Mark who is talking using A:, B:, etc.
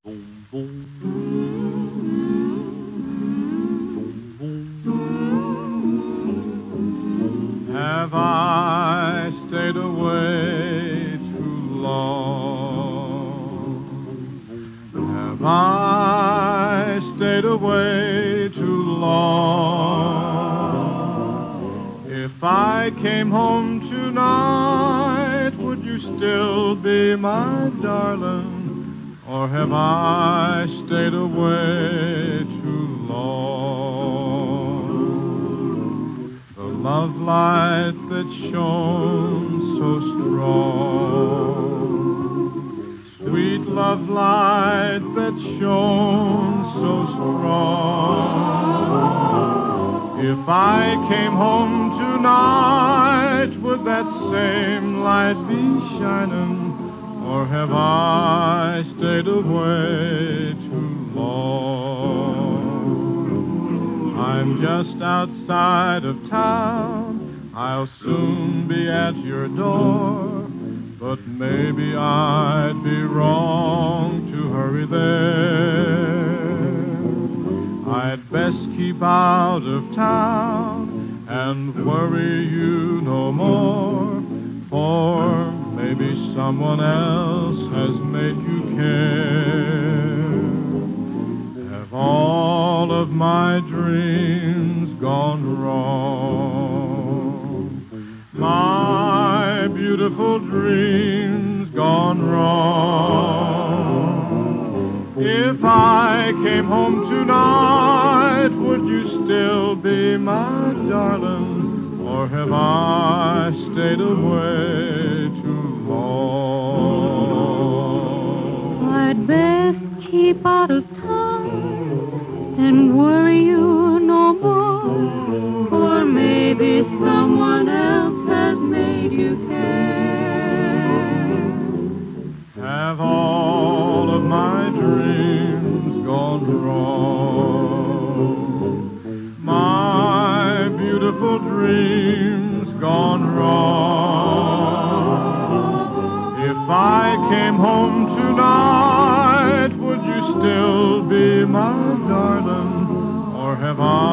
A: Boom, boom, boom, boom. Have I stayed away too long? Have I stayed away too long? If I came home tonight, would you still be my darling? Or have I stayed away too long? The love light that shone so strong, sweet love light that shone so strong. If I came home tonight, would that same light be shining? Or have I stayed away too long? I'm just outside of town. I'll soon be at your door. But maybe I'd be wrong to hurry there. I'd best keep out of town and worry you no more. For maybe someone else has made you care. Have all of my dreams gone wrong? My beautiful dreams gone wrong? If I came home tonight, would you still be my darling? Or have I stayed away too long?
B: I'd best keep out of town and worry you no more, for maybe someone else has made you care.
A: Have all of my dreams gone wrong? My beautiful dreams gone wrong? If I came home tonight, would you still be my darling? Or have I